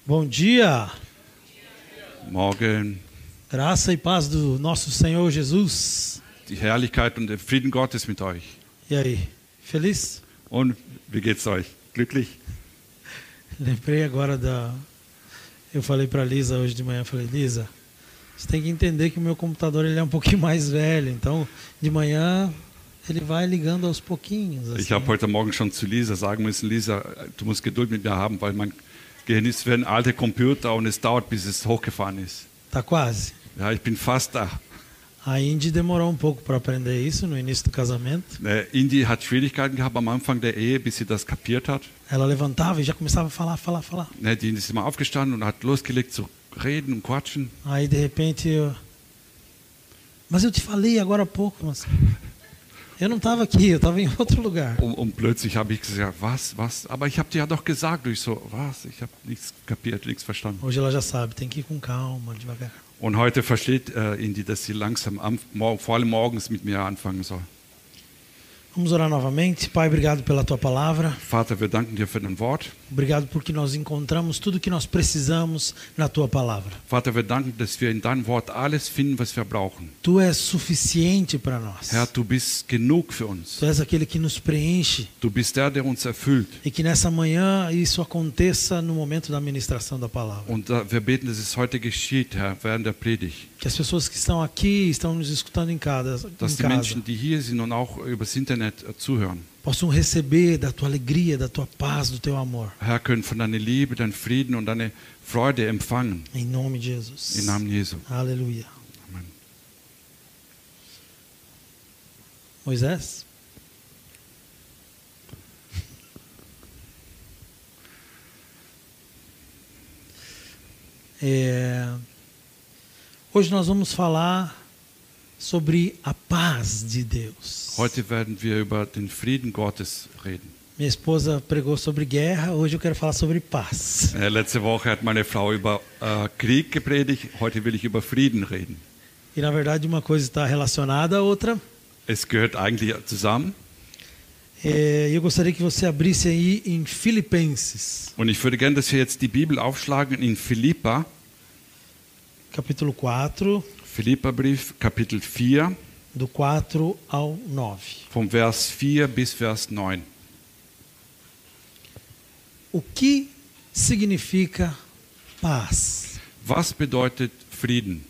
Bom dia, Morgen. graça e paz do nosso Senhor Jesus. Die Herrlichkeit und der Frieden Gottes mit euch. E aí, feliz? Und wie geht's euch? Glücklich? Lembrei agora Eu falei para Lisa hoje de manhã, eu falei, Lisa, você tem que entender que o meu computador ele é um pouquinho mais velho, então de manhã ele vai ligando aos pouquinhos. Assim. Ich habe heute Morgen schon zu Lisa sagen müssen, Lisa, du musst Geduld mit mir haben, weil mein Gehirn ist wie ein alter Computer und es dauert, bis es hochgefahren ist. Tá quase. Ja, ich bin fast da. A Indy demorou um pouco para aprender isso no início do casamento. Indy hat Schwierigkeiten gehabt am Anfang der Ehe, bis sie das kapiert hat. Ela levantava e já começava a falar. Die ist immer aufgestanden und hat losgelegt zu reden und quatschen. Aí de repente Mas eu te falei agora há pouco, mas eu não estava aqui, eu estava em outro lugar. Und plötzlich habe ich gesagt, was? Aber ich habe dir ja doch gesagt. Und ich so, was? Ich habe nichts kapiert, nichts verstanden. Hoje ela já sabe, tem que ir com calma, devagar. Und heute versteht Indy, dass sie langsam, vor allem morgens mit mir anfangen soll. Vamos orar novamente. Pai, obrigado pela Tua palavra. Vater, wir danken dir für dein Wort. Obrigado porque nós encontramos tudo o que nós precisamos na Tua palavra. Vater, wir danken, dass wir in deinem Wort alles finden, was wir brauchen. Tu és suficiente para nós. Herr, du bist genug für uns. Tu és aquele que nos preenche. Du bist der uns erfüllt. E que nessa manhã isso aconteça no momento da ministração da palavra. Und wir beten, dass es heute geschieht, Herr, während der Predigt. Que as pessoas que estão aqui, estão nos escutando em casa, Dass die Menschen, die hier sind und auch übers Internet zuhören, possam receber da Tua alegria, da Tua paz, do Teu amor. Herr, können von deiner Liebe, deinem Frieden und deiner Freude empfangen. Em nome de Jesus. Im Namen Jesu. Aleluia. Amen. Moisés? Hoje nós vamos falar sobre a paz de Deus. Heute werden wir über den Frieden Gottes reden. Minha esposa pregou sobre guerra, hoje eu quero falar sobre paz. Letzte Woche hat meine Frau über Krieg gepredigt, heute will ich über Frieden reden. E na verdade uma coisa está relacionada à outra. Es gehört eigentlich zusammen. Eu gostaria que você abrisse aí em Filipenses. Und ich würde gerne, dass wir jetzt die Bibel aufschlagen in Philippa. Capítulo 4. Philipperbrief, Kapitel 4. Do 4 ao 9. Vom Vers 4 bis Vers 9. O que significa paz? Was bedeutet Frieden?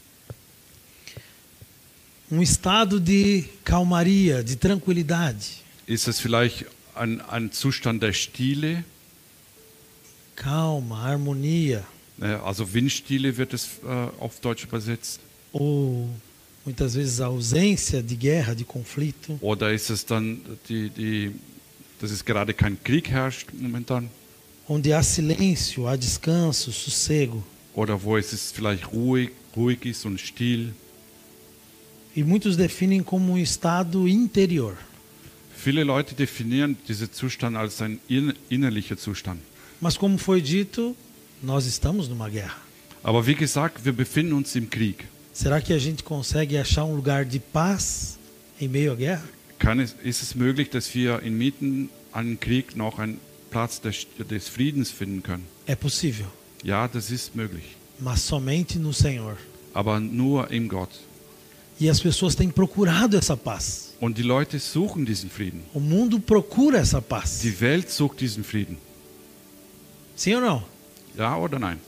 Um estado de calmaria, de tranquilidade. Ist es vielleicht ein Zustand der Stille? Calma, harmonia. Also Windstille wird es auf Deutsch übersetzt. Ou muitas vezes a ausência de guerra, de conflito. Oder ist es dann dass es gerade kein Krieg herrscht momentan? Onde há silêncio, há descanso, sossego. Oder wo es vielleicht ruhig ist und still. E muitos definem como um estado interior. Viele Leute definieren diesen Zustand als ein innerlicher Zustand. Mas como foi dito, nós estamos numa guerra. Aber wie gesagt, wir befinden uns im Krieg. Será que a gente consegue achar um lugar de paz em meio à guerra? Ist es möglich, dass wir inmitten an Krieg noch einen Platz des Friedens finden können? É possível. Ja, das ist möglich. Mas somente no Senhor. Aber nur in Gott. E as pessoas têm procurado essa paz. Und die Leute suchen diesen Frieden. O mundo procura essa paz. Die Welt sucht diesen Frieden. Sim ou não? Ja oder nein?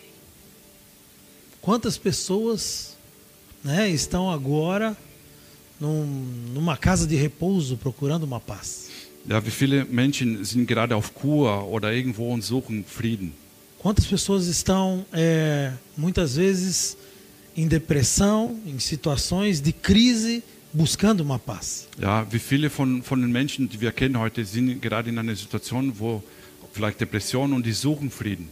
Quantas pessoas, estão agora numa casa de repouso procurando uma paz? Ja, wie viele Menschen sind gerade auf Kur oder irgendwo und suchen Frieden? Quantas pessoas estão muitas vezes em depressão, em situações de crise, buscando uma paz? Ja, wie viele von den Menschen, die wir kennen heute, sind gerade in einer Situation, wo vielleicht Depression und die suchen Frieden.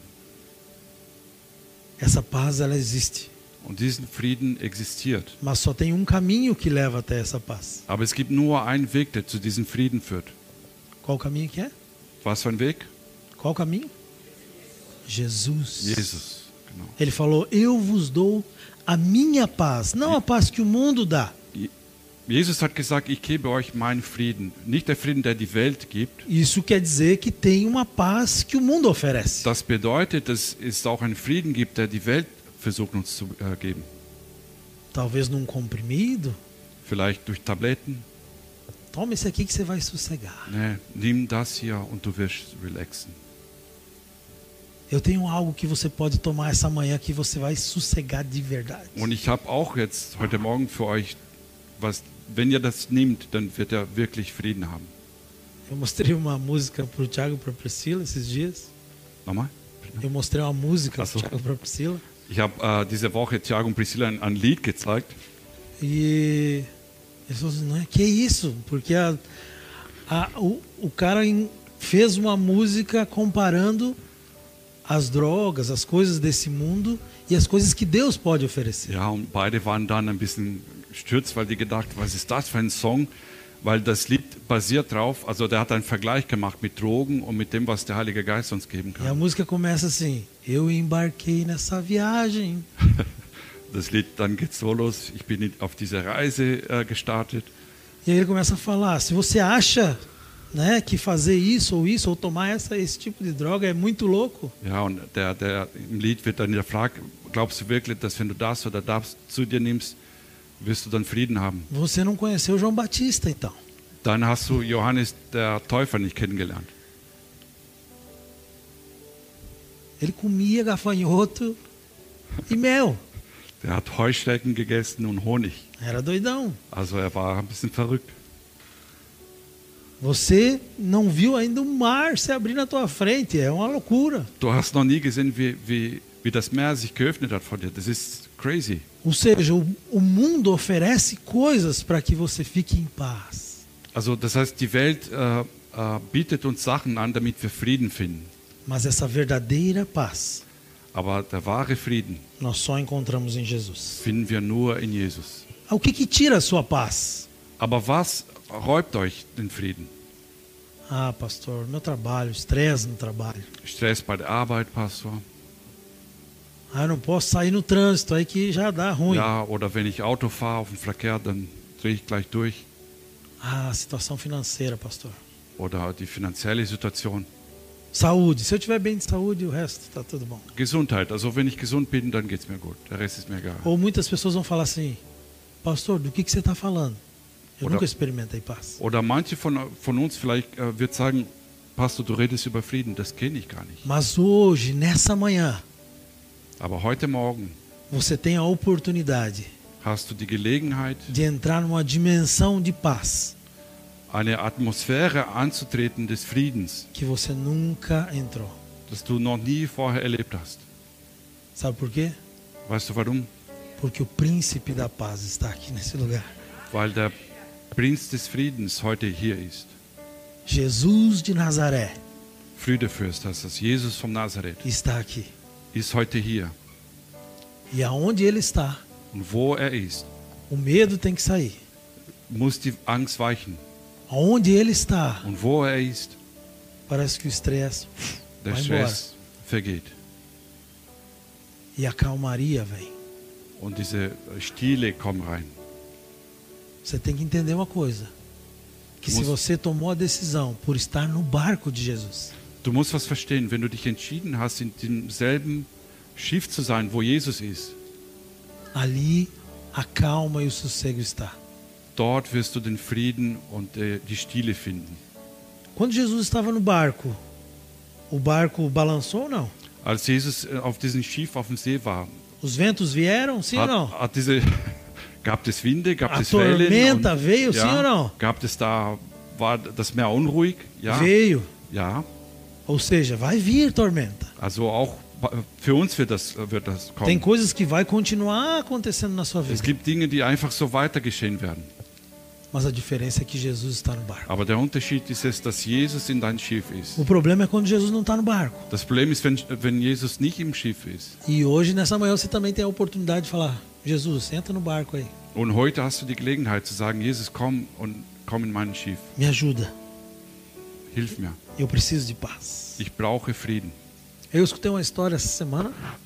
Essa paz, ela existe. Und diesen Frieden existiert. Mas só tem um caminho que leva até essa paz. Aber es gibt nur einen Weg, der zu diesem Frieden führt. Qual o caminho que é? Was für ein Weg? Qual o caminho? Jesus. Jesus, genau. Ele falou, eu vos dou a minha paz, não a paz que o mundo dá. Jesus hat gesagt, ich gebe euch meinen Frieden. Nicht der Frieden, der die Welt gibt. Isso quer dizer que tem uma paz que o mundo oferece. Das bedeutet, dass es auch einen Frieden gibt, der die Welt versucht uns zu geben. Talvez num comprimido. Vielleicht durch Tabletten. Toma esse aqui que você vai sossegar. Nee, nimm das hier und du wirst relaxen. Eu tenho algo que você pode tomar essa manhã que você vai sossegar de verdade. Und ich habe auch jetzt heute Morgen für euch was, wenn ihr das nehmt, dann wird er wirklich Frieden haben. Eu mostrei uma música pro Thiago e pra Priscila esses dias. Nochmal? Eu mostrei uma música Ach so. pro Thiago e pra Priscila. Ich habe diese Woche Thiago und Priscilla ein Lied gezeigt. E eles falaram assim, não é que isso? Porque o cara fez uma música comparando as drogas, as coisas desse mundo e as coisas que Deus pode oferecer. Ja, und beide waren dann ein bisschen stürzt, weil die gedacht, was ist das für ein Song? Weil das Lied basiert drauf, also der hat einen Vergleich gemacht mit Drogen und mit dem, was der Heilige Geist uns geben E a kann. música começa assim, eu embarquei nessa viagem. Das Lied, dann geht's so los, ich bin auf diese Reise gestartet. E aí ele começa a falar, se você acha, né, que fazer isso ou tomar esse tipo de droga é muito louco, Ja, und der im Lied wird dann gefragt, glaubst du wirklich, dass wenn du das oder das zu dir nimmst, wirst du dann Frieden haben? você não conheceu João Batista então. Dann hast du Johannes der Täufer nicht kennengelernt. Ele comia gafanhoto e mel. Der hat Heuschrecken gegessen und Honig. Era doidão. Also er war ein bisschen verrückt. Você não viu ainda o mar se abrir na tua frente, é uma loucura. Du hast noch nie gesehen, wie das Meer sich geöffnet hat vor dir. Das ist crazy. Ou seja, o mundo oferece coisas para que você fique em paz. Also das heißt, die Welt bietet uns Sachen an, damit wir Frieden finden. Mas essa verdadeira paz Aber der wahre Frieden nós só encontramos em Jesus. finden wir nur in Jesus. O que tira a sua paz? Aber was räubt euch den Frieden? Ah, pastor, meu trabalho, estresse no trabalho. Stress bei der Arbeit, Pastor. Ah, eu não posso sair no trânsito, aí que já dá ruim. Ja, oder wenn ich Auto fahre auf dem Verkehr, dann drehe ich gleich durch. Ah, situação financeira, pastor. Oder die finanzielle Situation. Saúde, se eu estiver bem de saúde, o resto está tudo bom. Gesundheit, also wenn ich gesund bin, dann geht es mir gut. Der Rest ist mir egal. Ou muitas pessoas vão falar assim, pastor, do que você está falando? Eu Oder- nunca experimentei paz. Oder manche von uns vielleicht wird sagen, Pastor, du redest über Frieden, das kenne ich gar nicht. Mas hoje, nessa manhã, Aber heute Morgen você tem a oportunidade hast du die Gelegenheit, de entrar numa dimensão de paz eine Atmosphäre anzutreten des Friedens, que você nunca entrou. das du noch nie vorher erlebt hast. Sabe por quê? Weißt du warum? Porque o príncipe da paz está aqui nesse lugar. Weil der Prinz des Friedens heute hier ist. Jesus de Nazaré Friedefürst heißt das. Jesus vom Nazareth está aqui. ist heute hier. E aonde ele está, Und wo er ist, o medo tem que sair. muss die Angst weichen. Aonde ele está, Und wo er ist, parece que o estresse der vai embora. Stress vergeht. E a calmaria vem. Und diese Stille kommen rein. Você tem que entender uma coisa. Que se Muss- você tomou a decisão por estar no barco de Jesus, Du musst was verstehen, wenn du dich entschieden hast, in demselben Schiff zu sein, wo Jesus ist, ali a calma e o sossego está. dort wirst du den Frieden und die Stille finden. Quando Jesus estava no barco, o barco balançou ou não? Als Jesus auf diesem Schiff auf dem See war, Os ventos vieram, sim ou não? gab es Winde, gab A es Wellen? tormenta veio, sim ou não? War das Meer unruhig? Ja. Veio. Ja. Ou seja, vai vir tormenta. Also auch für uns wird das Tem kommen. coisas que vai continuar acontecendo na sua Es vida. gibt Dinge, die einfach so weiter geschehen werden. Mas a diferença é que Jesus está no barco. Aber der Unterschied ist es, dass Jesus in dein Schiff ist. O problema é quando Jesus não está no barco. Das Problem ist, wenn Jesus nicht im Schiff ist. E hoje, nessa manhã, você também tem a oportunidade de falar: Jesus, entra no barco aí. Und heute hast du die Gelegenheit zu sagen, Jesus, komm in mein Schiff. Me ajuda. Hilf mir. Eu preciso de paz. Ich brauche Frieden. Eu escutei uma história essa semana.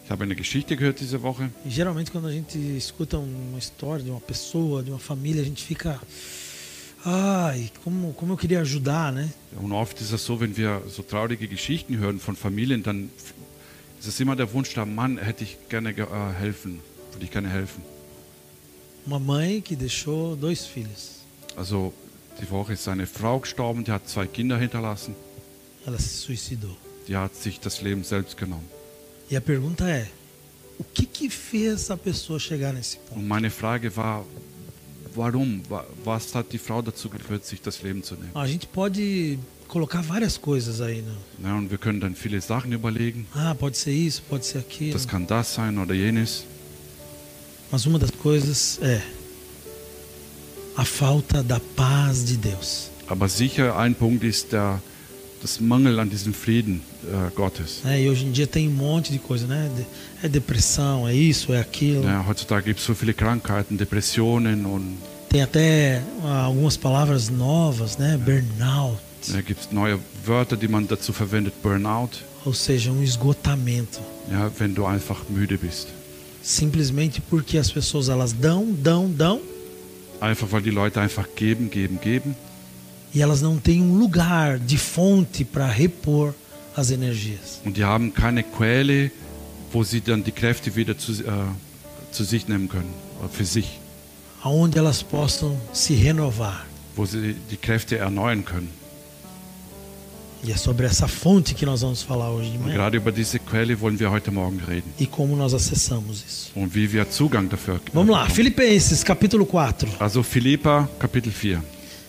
Ich habe eine Geschichte gehört diese Woche. E geralmente quando a gente escuta uma história de uma pessoa, de uma família, a gente fica... Ai, como eu queria ajudar, né? Und oft ist es so, wenn wir so traurige Geschichten hören von Familien, dann ist es immer der Wunsch da, Mann, hätte ich gerne helfen, würde ich gerne helfen. Uma mãe que deixou 2 filhos. Also die Woche ist seine Frau gestorben, die hat 2 Kinder hinterlassen, Ela se suicidou. die hat sich das Leben selbst genommen. E a pergunta é, o que fez essa pessoa chegar nesse ponto? Und meine Frage war, warum? Was hat die Frau dazu geführt, sich das Leben zu nehmen? A gente pode colocar várias coisas aí, né? Ja, und wir können dann viele Sachen überlegen. Pode ser isso, pode ser aquilo. Das kann das sein oder jenes. Mas uma das coisas é a falta da paz de Deus. Aber sicher ein Punkt ist das Mangel an diesem Frieden Gottes. E hoje em dia tem um monte de coisa, né? É depressão, é isso, é aquilo. Ja, heutzutage gibt es so viele Krankheiten, Depressionen und Tem até algumas palavras novas, né? Burnout. gibt es neue Wörter, die man dazu verwendet, Burnout. Ou seja, um esgotamento. Ja, wenn du einfach müde bist. Simplesmente porque as pessoas elas dão Einfach weil die Leute einfach geben. e elas não têm um lugar de fonte para repor as energias. Und die haben keine Quelle, wo sie dann die Kräfte wieder zu sich nehmen können, für sich. Aonde elas possam se renovar. Wo sie die Kräfte erneuern können. E é sobre essa fonte que nós vamos falar hoje de Und manhã. gerade über diese Quelle wollen wir heute Morgen reden. E como nós acessamos isso. Und wie wir Zugang dafür Vamos lá, bekommen. Filipenses capítulo 4. Also Philipper, Kapitel 4.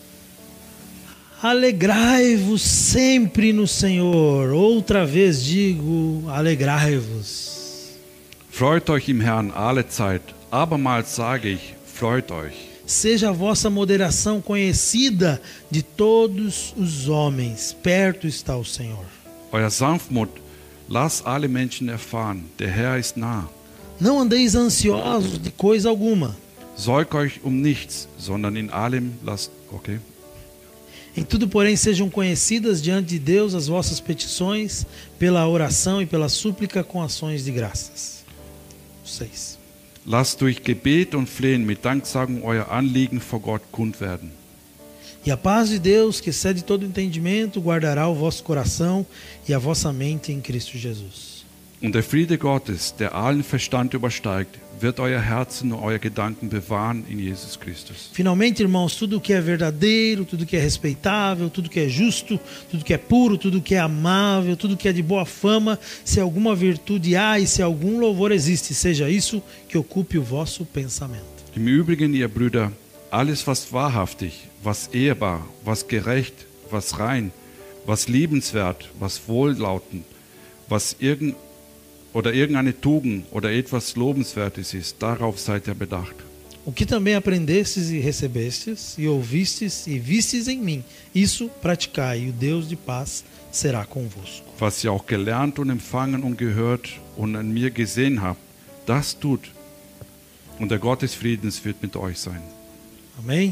Alegrai-vos sempre no Senhor. Outra vez digo, alegrai-vos. Freut euch im Herrn alle Zeit. Abermals sage ich, freut euch. Seja a vossa moderação conhecida de todos os homens. Perto está o Senhor. Euer Sanftmut, lasst alle Menschen erfahren, der Herr ist nah. Não andeis ansiosos de coisa alguma. Sorgt euch um nichts, sondern in allem lasst, okay. Em tudo, porém, sejam conhecidas diante de Deus as vossas petições, pela oração e pela súplica com ações de graças. 6. Lasst durch Gebet und Flehen mit Danksagung euer Anliegen vor Gott kund werden. E a paz de Deus, que excede todo entendimento, guardará o vosso coração e a vossa mente em Cristo Jesus. Und der Friede Gottes, der allen Verstand übersteigt, wird euer Herzen und euer Gedanken bewahren in Jesus Christus. Finalmente, irmãos, tudo que é verdadeiro, tudo que é respeitável, tudo que é justo, tudo que é puro, tudo que é amável, tudo que é de boa fama, se alguma virtude há e se algum louvor existe, seja isso que ocupe o vosso pensamento. Im Übrigen, ihr Brüder, alles was wahrhaftig, was ehrbar, was gerecht, was rein, was liebenswert, was wohllautend, was irgendeine Tugend oder etwas Lobenswertes ist, darauf seid ihr bedacht. O que também aprendestes e recebestes, e ouvistes e vistes em mim, isso praticai, e o Deus de paz será convosco. Was ihr auch gelernt und empfangen und gehört und an mir gesehen habt, das tut. Und der Gott des Friedens wird mit euch sein. Amém?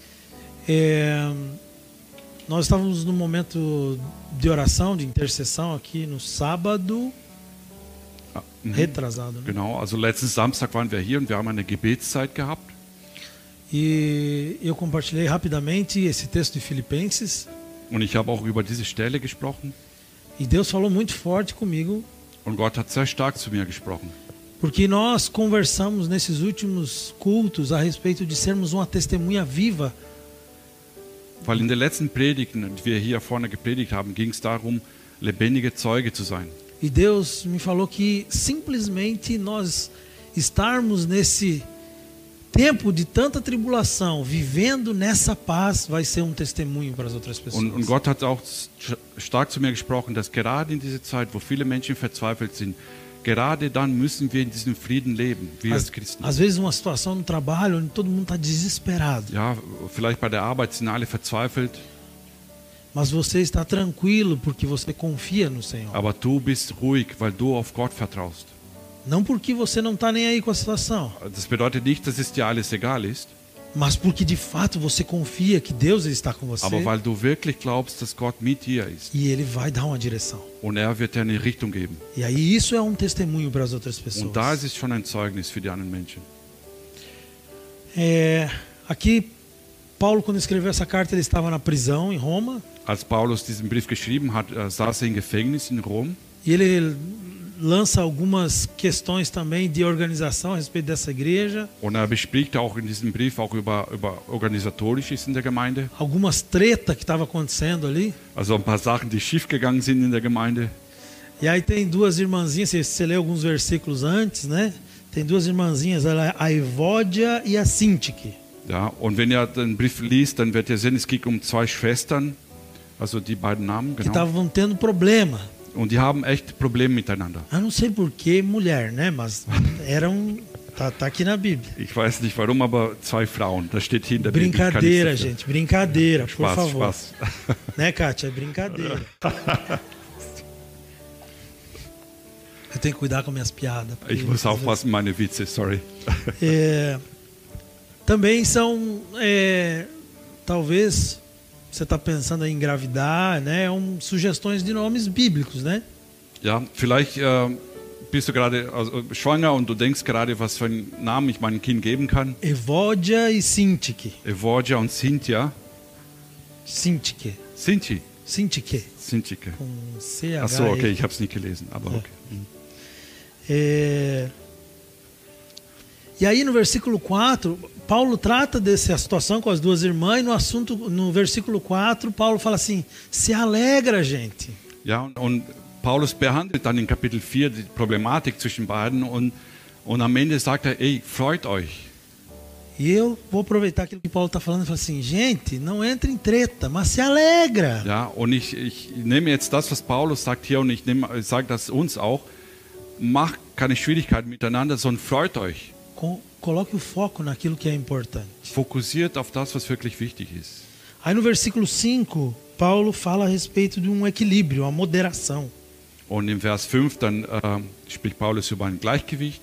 Nós estávamos num momento de oração, de intercessão aqui no sábado retrasado. Né? Genau, also letzten Samstag waren wir hier und wir haben eine Gebetszeit gehabt. E eu compartilhei rapidamente esse texto de Filipenses. Und ich habe auch über diese Stelle gesprochen. E Deus falou muito forte comigo. Und Gott hat sehr stark zu mir gesprochen. Porque nós conversamos nesses últimos cultos a respeito de sermos uma testemunha viva. Weil in den letzten Predigten, die wir hier vorne gepredigt haben, ging es darum, lebendige Zeuge zu sein. E Deus me falou que simplesmente nós estarmos nesse tempo de tanta tribulação, vivendo nessa paz, vai ser testemunho para as outras pessoas. Und Gott hat auch stark zu mir gesprochen, dass gerade in dieser Zeit, wo viele Menschen verzweifelt sind, gerade dann müssen wir in diesem Frieden leben, wir als Christen. Às vezes uma situação no trabalho onde todo mundo está desesperado. Ja, vielleicht bei der Arbeit sind alle verzweifelt. Mas você está tranquilo porque você confia no Senhor. Aber du bist ruhig, weil du auf Gott vertraust. Não porque você não está nem aí com a situação. Das bedeutet nicht, dass es dir alles egal ist. mas porque de fato você confia que Deus está com você aber weil du wirklich glaubst, dass Gott mit dir ist. e Ele vai dar uma direção. Und er wird dir eine Richtung geben. E aí isso é um testemunho para as outras pessoas. Und da ist es schon ein Zeugnis für die anderen Menschen. Aqui, Paulo, quando escreveu essa carta, ele estava na prisão em Roma. Als Paulus diesen Brief geschrieben hat, saß er im Gefängnis in Rom. E ele lança algumas questões também de organização a respeito dessa igreja. Und er bespricht auch in diesem Brief auch über Organisatorisches in der Gemeinde. Algumas tretas que estavam acontecendo ali. Also ein paar Sachen, die schiefgegangen sind in der Gemeinde. E aí tem duas irmãzinhas, você lê alguns versículos antes, né? Tem duas irmãzinhas, a Evódia e a Sintique. Ja, und wenn ihr den Brief liest, dann werdet ihr sehen, es geht um zwei Schwestern, also die beiden Namen, Que genau. estavam tendo problema. Und die haben echt Probleme miteinander. Eu não sei por que mulher, né? Mas eram... Tá aqui na Bíblia. Ich weiß nicht warum, aber zwei Frauen, das steht hier in der Bibel. Brincadeira, gente, brincadeira, por Spaß, favor. Spaß. Né, Kátia? É brincadeira. Eu tenho que cuidar com minhas piadas. porque Ich muss muitas aufpassen, meine Witze, sorry. vezes, também são, talvez, você está pensando em engravidar, né? Sugestões de nomes bíblicos, né? Ja, vielleicht bist du gerade schwanger und du denkst gerade, was für einen Namen ich meinem Kind geben kann. Evódia e Sintique. Evorgia und Cynthia. Sintique. Sinti. Sintique. Sintike. Com C-H-E. Ach so, okay, ich habe es nicht gelesen, aber Ja. okay. E aí no versículo 4, Paulo trata dessa situação com as duas irmãs, e no versículo 4, Paulo fala assim: se alegra, gente. Ja, und Paulus behandelt dann in Kapitel 4 die Problematik zwischen beiden und am Ende sagt er, ey, freut euch. E eu vou aproveitar aquilo que Paulo está falando e falar assim: gente, não entre em treta, mas se alegra. Ja, und ich nehme jetzt das, was Paulus sagt hier und ich sage das uns auch, macht keine Schwierigkeiten miteinander, sondern freut euch. Coloque o foco naquilo que é importante. Fokussiert auf das, was wirklich wichtig ist. Aí no versículo 5, Paulo fala a respeito de um equilíbrio, uma moderação. Und im Vers 5 dann spricht Paulus über ein Gleichgewicht.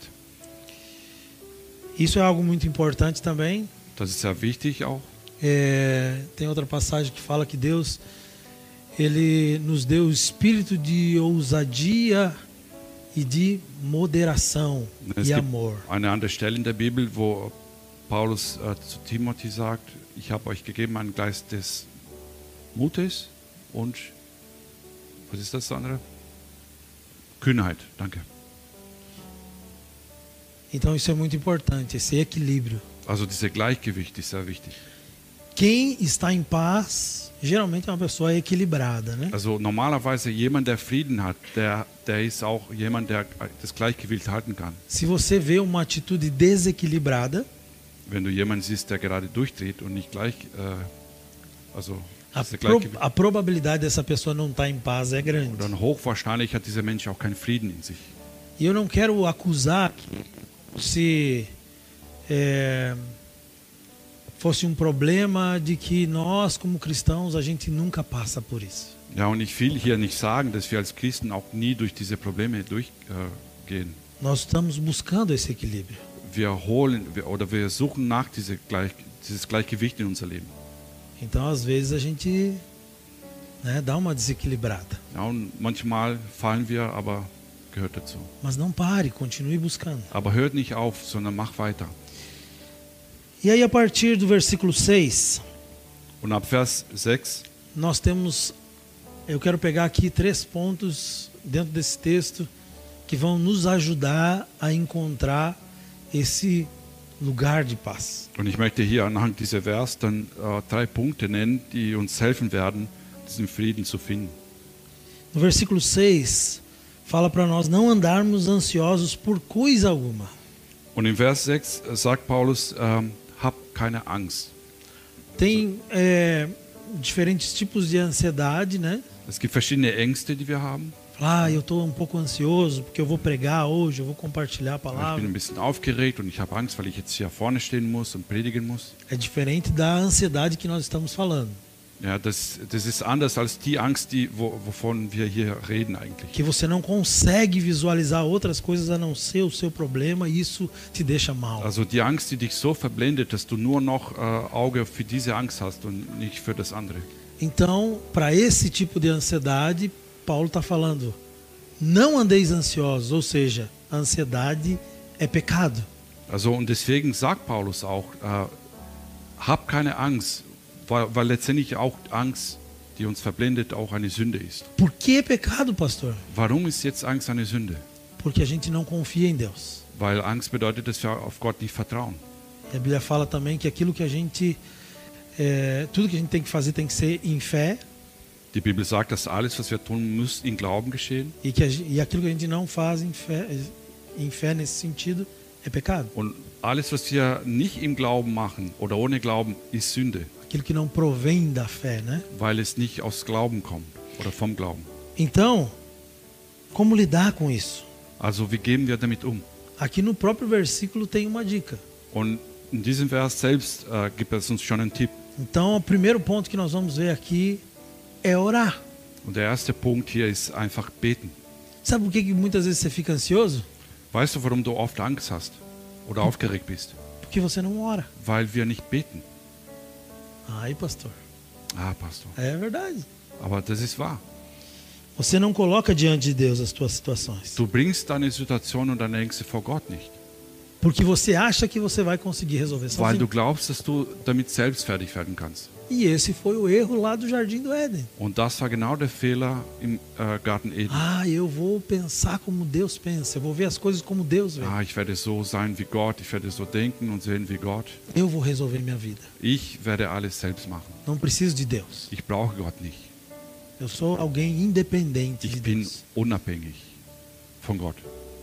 Isso é algo muito importante também. Das ist sehr wichtig auch. Tem outra passagem que fala que Deus ele nos deu o espírito de ousadia e de moderação Es e gibt amor. eine andere Stelle in der Bibel, wo Paulus zu Timotheus sagt, ich habe euch gegeben einen Geist des Mutes und, was ist das andere? Kühnheit, danke. Então isso é muito importante, esse equilíbrio. Also dieses Gleichgewicht ist sehr wichtig. Quem está em paz geralmente é uma pessoa equilibrada, né? Also normalerweise jemand, der Frieden hat, der ist auch jemand, der das Gleichgewicht halten kann. Se você vê uma atitude desequilibrada, Wenn du jemanden siehst, der gerade durchdreht und nicht gleich, also a, dieses Gleichgewicht, a probabilidade dessa pessoa não estar em paz é grande. dann hochwahrscheinlich hat dieser Mensch auch keinen Frieden in sich. E eu não quero acusar que se fosse um problema de que nós, como cristãos, a gente nunca passa por isso. Ja, und ich will hier nicht sagen, dass wir als Christen auch nie durch diese Probleme durchgehen. Nós estamos buscando esse equilíbrio. Wir suchen nach dieses Gleichgewicht in unser Leben. Então, às vezes, a gente dá uma desequilibrada. Ja, und manchmal fallen wir, aber gehört dazu. Mas não pare, continue buscando. Aber hört nicht auf, sondern mach weiter. E aí, a partir do versículo 6, Und ab Vers 6, nós temos... Eu quero pegar aqui 3 pontos dentro desse texto que vão nos ajudar a encontrar esse lugar de paz. und ich möchte hier anhand dieser Vers dann 3 Punkte nennen, die uns helfen werden, diesen Frieden zu finden. No versículo 6, fala para nós não andarmos ansiosos por coisa alguma. Und im Vers 6 sagt Paulus, hab keine Angst. Tem diferentes tipos de ansiedade, né? Es gibt verschiedene Ängste, die wir haben. Eu estou um pouco ansioso porque eu vou pregar hoje, eu vou compartilhar a Ich bin palavra. ein bisschen aufgeregt und ich habe Angst, weil ich jetzt hier vorne stehen muss und predigen muss. É diferente da ansiedade que nós estamos falando. Ja, das ist anders als die Angst, wovon wir hier reden eigentlich. Que você não consegue visualizar outras coisas a não ser o seu problema e isso te deixa mal. Also die Angst, die dich so verblendet, dass du nur noch Auge für diese Angst hast und nicht für das andere. Então, para esse tipo de ansiedade, Paulo está falando, não andeis ansiosos, ou seja, a ansiedade é pecado. Also und deswegen sagt Paulus auch, hab keine Angst, weil letztendlich auch Angst, die uns verblendet, auch eine Sünde ist. Por que é pecado, pastor? Warum ist jetzt Angst eine Sünde? Porque a gente não confia em Deus. Weil Angst bedeutet, dass wir auf Gott nicht vertrauen. E a Bíblia fala também que aquilo que a gente, tudo que a gente tem que fazer tem que ser em fé Die Bibel sagt, dass alles, was wir tun, muss in Glauben geschehen. e aquilo que a gente não faz em fé nesse sentido é pecado. Und alles, was wir nicht im Glauben machen oder ohne Glauben, ist Sünde, Aquilo que não provém da fé, né? weil es nicht aus Glauben kommt oder vom Glauben. Então, como lidar com isso? Also wie gehen wir damit um? Aqui no próprio versículo tem uma dica. Und in diesem Vers selbst gibt es uns schon einen Tipp. Então, o primeiro ponto que nós vamos ver aqui é orar. Und der erste Punkt hier ist einfach beten. Sabe por que muitas vezes você fica ansioso? Weißt du, warum du oft Angst hast oder aufgeregt bist? Porque você não ora. Weil wir nicht beten. Ai, pastor. Ah, Pastor. É verdade. Aber das ist wahr. Você não coloca diante de Deus as tuas situações. Du bringst deine Situation und deine Ängste vor Gott nicht. Porque você acha que você vai conseguir resolver Weil du sozinho. glaubst, dass du damit selbst fertig werden kannst. E esse foi o erro lá do Jardim do Éden. Und das war genau der Fehler im Garten Eden. Ah, eu vou pensar como Deus pensa. Eu vou ver as coisas como Deus vê. Ah, ich werde so sein wie Gott, ich werde so denken und sehen wie Gott. Eu vou resolver minha vida. Ich werde alles selbst machen. Não preciso de Deus. Ich brauche Gott nicht. Eu sou alguém independente de Ich bin Deus. unabhängig von Gott.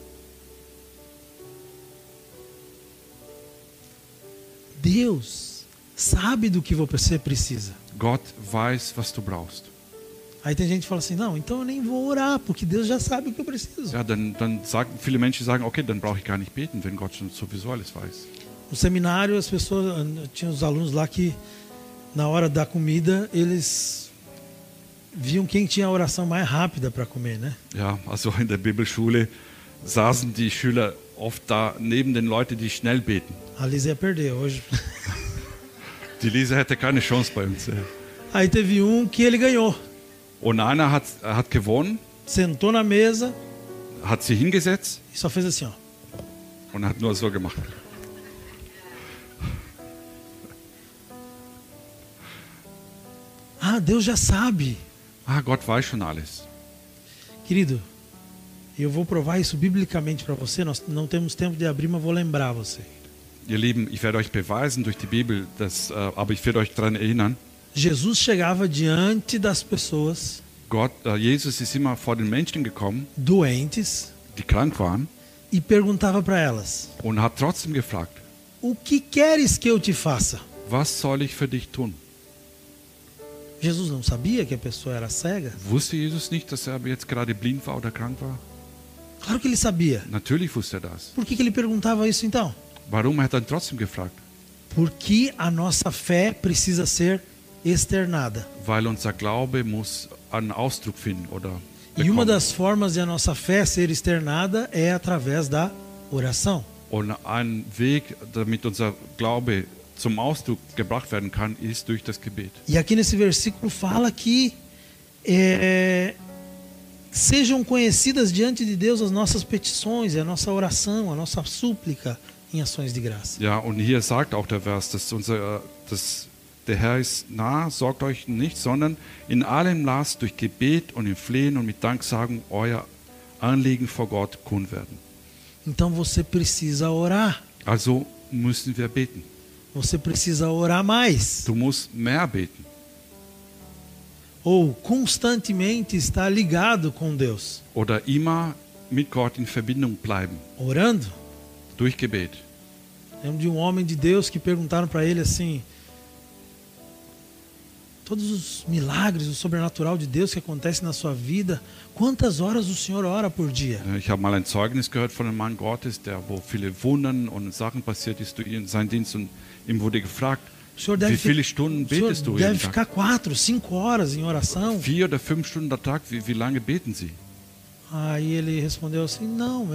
Deus sabe do que você precisa. Gott weiß, was du brauchst. Aí tem gente que fala assim, não, então eu nem vou orar, porque Deus já sabe o que eu preciso. Ja, dann sagen viele Menschen sagen, okay, dann brauche ich gar nicht beten, wenn Gott schon sowieso alles weiß. No seminário, as pessoas, tinha os alunos lá que, na hora da comida, eles viam quem tinha a oração mais rápida para comer, né? Ja, also in der Bibelschule saßen die Schüler oft da neben den Leuten, die schnell beten. A Lisa ia perder hoje. Die Lisa hätte keine Chance bei uns. Aí teve um que ele ganhou. Und einer hat gewonnen, Sentou na mesa hat sie hingesetzt e só fez assim, ó. und hat nur so gemacht. Ah, Deus já sabe. Ah, Gott weiß schon alles. Querido, eu vou provar isso biblicamente para você. Nós não temos tempo de abrir, mas vou lembrar você. Ihr Lieben, ich werde euch beweisen durch die Bibel, aber ich werde euch daran erinnern, Jesus chegava diante das pessoas Jesus ist immer vor den Menschen gekommen, doentes die krank waren, e perguntava para elas: und hat trotzdem gefragt, o que queres que eu te faça? was soll ich für dich tun? Jesus não sabia que a pessoa era cega? Wusste Jesus nicht, dass er jetzt gerade blind war oder krank war? Claro que ele sabia. Natürlich wusste er das. Por que ele perguntava isso então? Warum hat er dann trotzdem gefragt? Porque a nossa fé precisa ser externada. Weil unser Glaube muss einen Ausdruck finden oder E uma bekommen. das formas de a nossa fé ser externada é através da oração. Und ein Weg, damit unser Glaube zum Ausdruck gebracht werden kann, ist durch das Gebet. E aqui nesse versículo fala que sejam conhecidas diante de Deus as nossas petições, a nossa oração, a nossa súplica em ações de graça. Ja, und hier sagt auch der Vers, dass der Herr ist nah, sorgt euch nicht, sondern in allem lasst durch Gebet und im Flehen und mit Danksagen euer Anliegen vor Gott kund werden. Então você precisa orar. Also müssen wir beten. Você precisa orar mais. Du musst mehr beten. Ou constantemente estar ligado com Deus. Oder immer mit Gott in Verbindung bleiben. Orando. Durch Gebet. Lembro de um homem de Deus que perguntaram para ele assim: todos os milagres, o sobrenatural de Deus que acontece na sua vida, quantas horas o senhor ora por dia? Ich habe mal ein Zeugnis gehört von einem Mann Gottes, wo viele Wundern und Sachen passiert ist durch seinen Dienst, und ihm wurde gefragt, O senhor Wie deve, viele Stunden o senhor betest du deve jeden Tag? ficar 4, 5 horas em oração. 4 oder 5 Stunden am Tag? Wie lange beten Sie? Aí ele respondeu assim, não,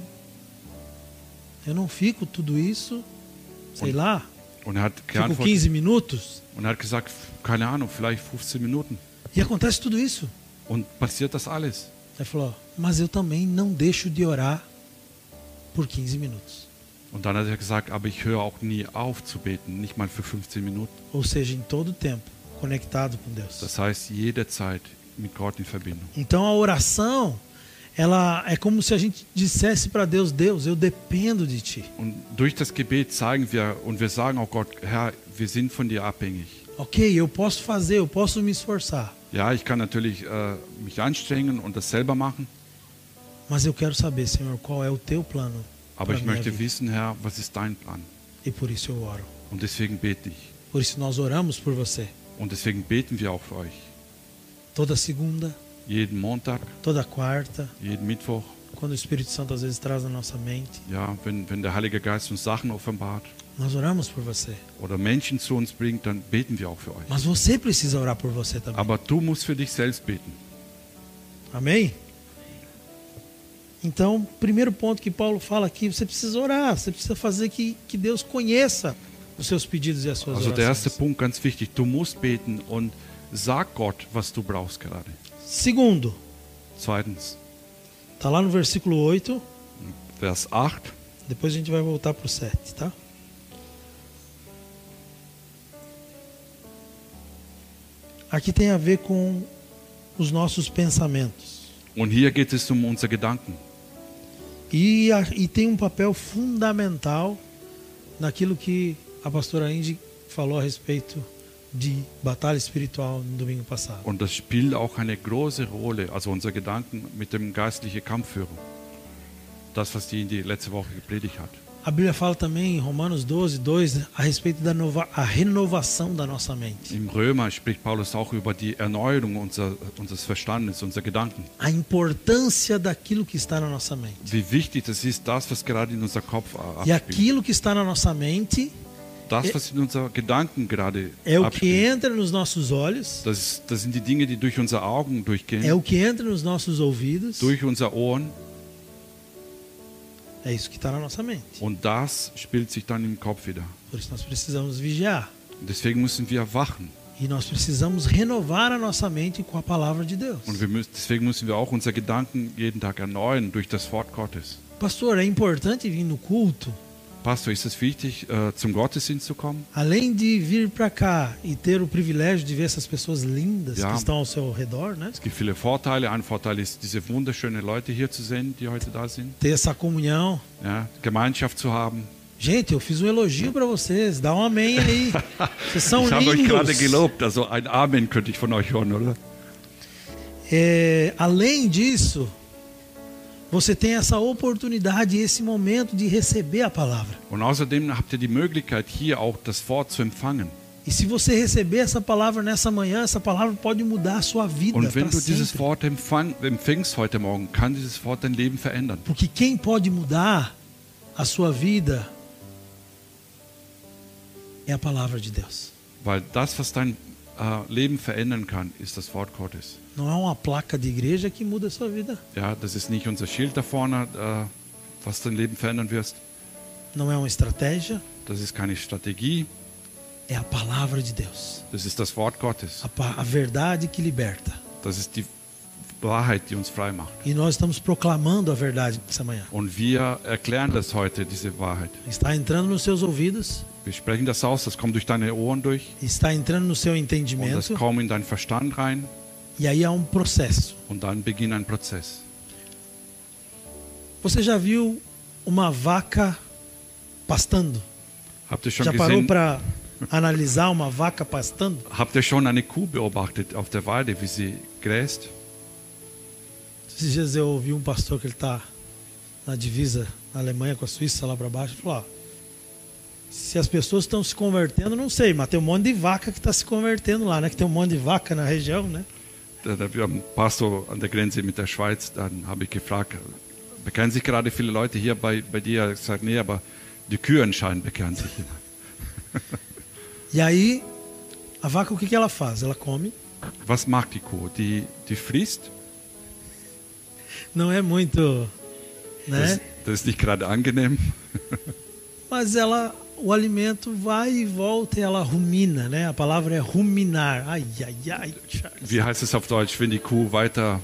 eu não fico tudo isso, sei lá, Und er hat fico geantwortet 15 minutos. und er hat gesagt, keine Ahnung, vielleicht 15 Minuten. E acontece tudo isso. Und passiert das alles. Ele falou, mas eu também não deixo de orar por 15 minutos. Und dann hat er gesagt, aber ich höre auch nie auf zu beten, nicht mal für 15 Minuten. Ou seja, em todo o tempo, conectado com Deus. Das heißt, jederzeit mit Gott in Verbindung. Então a oração, ela é como se a gente dissesse para Deus, Deus, eu dependo de Ti. Und durch das Gebet zeigen wir und wir sagen auch Gott, Herr, wir sind von dir abhängig. Ok, eu posso fazer, eu posso me esforçar. Ja, ich kann natürlich mich anstrengen und das selber machen, Mas eu quero saber, Senhor, qual é o Teu plano aber para ich minha möchte vida. wissen, Herr, was ist dein Plan? E por isso eu oro. Und deswegen bete ich. Por isso nós oramos por você. Und deswegen beten wir auch für euch. Toda segunda, Jeden Montag, toda quarta, jeden Mittwoch. quando o Espírito Santo às vezes traz na nossa mente. Ja, wenn der Heilige Geist uns Sachen offenbart Nós oramos por você. oder Menschen zu uns bringt, dann beten wir auch für euch. Mas você precisa orar por você também. Aber du musst für dich selbst beten. Amém? Então, primeiro ponto que Paulo fala aqui, você precisa orar, você precisa fazer que Deus conheça os seus pedidos e as suas Also der erste orações. Punkt, ganz wichtig, du musst beten und sag Gott, was du brauchst gerade. Segundo, Zweitens, está lá no versículo 8, Vers 8. depois a gente vai voltar para o 7, tá? Aqui tem a ver com os nossos pensamentos. Und hier geht es um unsere Gedanken. E tem um papel fundamental naquilo que a pastora Indy falou a respeito de batalha espiritual no domingo passado. Und das spielt auch eine große Rolle, also unsere Gedanken mit dem geistlichen Kampfführung. Das, was die letzte Woche gepredigt hat. A Bíblia fala também em Romanos 12, 2 a respeito da a renovação da nossa mente. Im Römer spricht Paulus auch über die Erneuerung unseres Verstandes, unserer Gedanken. A importância daquilo que está na nossa mente. Wie wichtig das ist, das, was gerade in unser Kopf E abspielt. aquilo que está na nossa mente Das, was in unseren Gedanken gerade é o que abspielt. entra nos nossos olhos, Das sind die Dinge, die durch unsere Augen durchgehen, é o que entra nos nossos ouvidos, durch unsere Ohren. é isso que está na nossa mente. Und das spielt sich dann im Kopf wieder. Por isso nós precisamos vigiar. Deswegen müssen wir wachen. E nós precisamos renovar a nossa mente com a palavra de Deus. Und deswegen müssen wir auch unsere Gedanken jeden Tag erneuern durch das Wort Gottes. Pastor, é importante vir no culto, Pastor, ist es wichtig, zum Gottesdienst zu kommen? além de vir para cá e ter o privilégio de ver essas pessoas lindas Ja. que estão ao seu redor, né? Es gibt viele Vorteile. Ein Vorteil ist, diese wunderschönen Leute hier zu sehen, die heute da sind. Ter essa comunhão. Ja, Gemeinschaft zu haben. Gente, eu fiz um elogio para vocês. Dá um amém aí. Vocês são Ich habe euch gerade lindos. gelobt, also ein Amen könnte ich von euch hören, oder? Além disso, você tem essa oportunidade, esse momento de receber a palavra. Und außerdem habt ihr die Möglichkeit, hier auch das Wort zu empfangen. E se você receber essa palavra nessa manhã, essa palavra pode mudar a sua vida Und wenn para du dieses sempre. Wort empfängst heute Morgen, kann dieses Wort dein Leben verändern. Porque quem pode mudar a sua vida é a palavra de Deus. Weil das, was dein Leben verändern kann, ist das Wort Gottes. Não é uma placa de igreja que muda a sua vida. Ja, das ist nicht unser Schild da vorne, was dein Leben verändern wirst. Não é uma estratégia. Das ist keine Strategie, É a palavra de Deus. das ist das Wort Gottes. A verdade que liberta. Das ist die Wahrheit, die uns frei macht. E nós estamos proclamando a verdade essa manhã. Und wir erklären das heute, diese Wahrheit. Está entrando nos seus ouvidos, Wir sprechen das aus, das kommt durch deine Ohren durch está entrando no seu und das entendimento. kommt in deinen Verstand rein E aí há um processo. und dann beginnt ein Prozess. Você já viu uma vaca pastando? Habt ihr schon Já parou gesehen, para analisar uma vaca pastando? habt ihr schon eine Kuh beobachtet auf der Weide, wie sie gräst? Esses dias eu ouvi um pastor que ele está na divisa na Alemanha com a Suíça, lá para baixo, ele falou: ó, se as pessoas estão se convertendo, não sei, mas tem um monte de vaca que está se convertendo lá, né? Que tem um monte de vaca na região, né? Wir haben einen Pastor an der Grenze mit der Schweiz, dann habe ich gefragt, bekennen sich gerade viele Leute hier bei dir? Er hat gesagt, nee, aber die Kühe anscheinend bekennen sich. E aí, a vaca, o que ela faz? Ela come. Was macht die Kuh? Die frisst. Não é muito, né? Das ist nicht gerade angenehm. Mas o alimento vai e volta e ela rumina, né? A palavra é ruminar. Ai, ai, ai. Wie heißt es auf Deutsch, wenn die Kuh weiter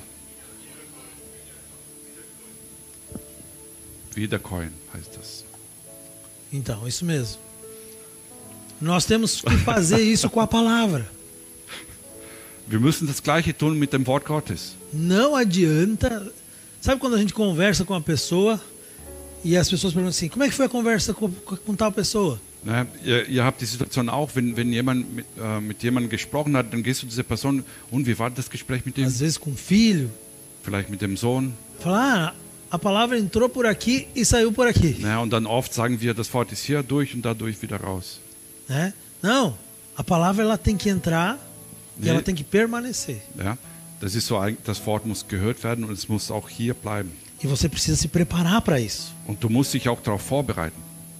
wiederkäuen, heißt das. Então, isso mesmo. Nós temos que fazer isso com a palavra. Wir müssen das Gleiche tun mit dem Wort Gottes. Não adianta. Sabe quando a gente conversa com uma pessoa e as pessoas perguntam assim: como é que foi a conversa com tal pessoa? Ne? Ihr habt die Situation auch, wenn jemand mit jemandem gesprochen hat, dann gehst du zu dieser Person, und wie war das Gespräch mit dem? Às vezes com o filho. Vielleicht mit dem Sohn. Fala, a palavra entrou por aqui e saiu por aqui. Ne? Und dann oft sagen wir, das Wort ist hier durch und dadurch wieder raus. Né? Não, a palavra ela tem que entrar e ela tem que permanecer. Ja? Das ist so, das Wort muss gehört werden und es muss auch hier bleiben. E você precisa se preparar para isso. Und du musst dich auch darauf vorbereiten.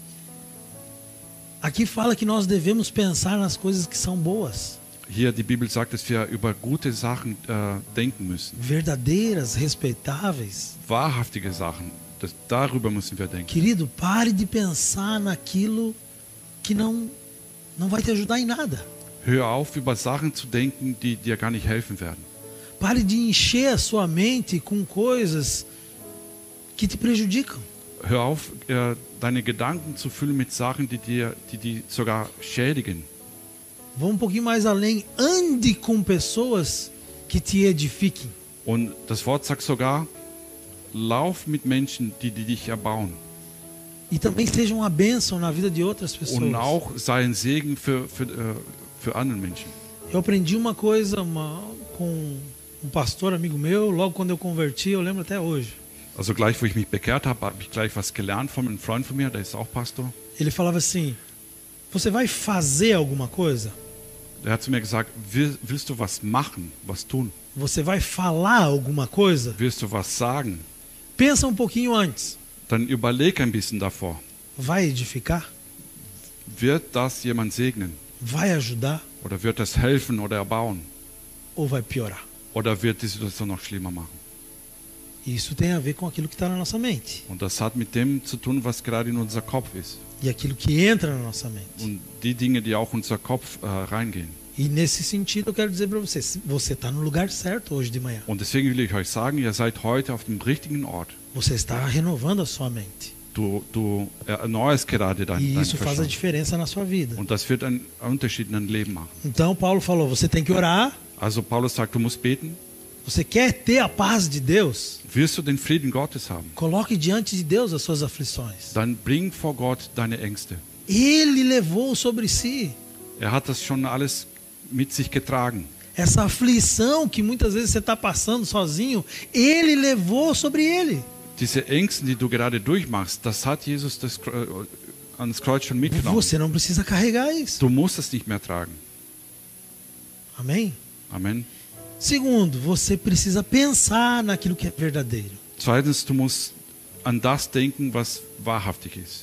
Aqui fala que nós devemos pensar nas coisas que são boas, Hier, die Bibel sagt, dass wir über gute Sachen denken müssen. verdadeiras, respeitáveis. Wahrhaftige Sachen, darüber müssen wir denken. Querido, pare de pensar naquilo que não vai te ajudar em nada. Hör auf, über Sachen zu denken, die dir gar nicht helfen werden. Pare de encher a sua mente com coisas que te prejudicam. Hör auf, deine Gedanken zu füllen mit Sachen, die sogar schädigen. Vá pouquinho mais além. Ande com pessoas que te edifiquem. Und das Wort sagt sogar, lauf mit Menschen, die dich erbauen. E também seja uma bênção na vida de outras pessoas. Und auch sei ein Segen für andere Menschen. Eu aprendi uma coisa com um pastor amigo meu, logo quando eu converti, eu lembro até hoje. Also gleich, wo ich mich bekehrt habe ich gleich was gelernt von einem Freund von mir, der ist auch Pastor. Ele falava assim: você vai fazer alguma coisa? Der hat zu mir gesagt, willst du was machen, was tun? Você vai falar alguma coisa? Willst du was sagen? Pensa um pouquinho antes. Dann überleg ein bisschen davor. Vai edificar? Wird das jemand segnen? Vai ajudar? Oder wird das helfen oder erbauen? Ou vai piorar? Oder wird die Situation noch schlimmer machen? Isso tem a ver com aquilo que está na nossa mente. Und das hat mit dem zu tun, was gerade in unser Kopf ist. E aquilo que entra na nossa mente. Und die Dinge, die auch in unser Kopf reingehen. E nesse sentido eu quero dizer para você, você está no lugar certo hoje de manhã. Und deswegen will ich euch sagen, ihr seid heute auf dem richtigen Ort. Você está renovando a sua mente. Du erneuerst gerade dein E isso faz a Verstand. diferença na sua vida. Und das wird einen Unterschied in deinem Leben machen. Então Paulo falou, você tem que orar. Also Paulus sagt, du musst beten. Você quer ter a paz de Deus? Wirst du den Frieden Gottes haben? Coloque diante de Deus as suas aflições. Dann bring vor Gott deine Ängste. Ele levou sobre si Er hat das schon alles mit sich getragen. essa aflição que muitas vezes você está passando sozinho. Ele levou sobre ele. Diese Ängste, die du gerade durchmachst, das hat Jesus ans Kreuz schon mitgenommen. Você não precisa carregar isso. Du musst es nicht mehr tragen. Amém? Amen. Segundo, você precisa pensar naquilo que é verdadeiro. Zweitens, du musst an das denken, was wahrhaftig ist.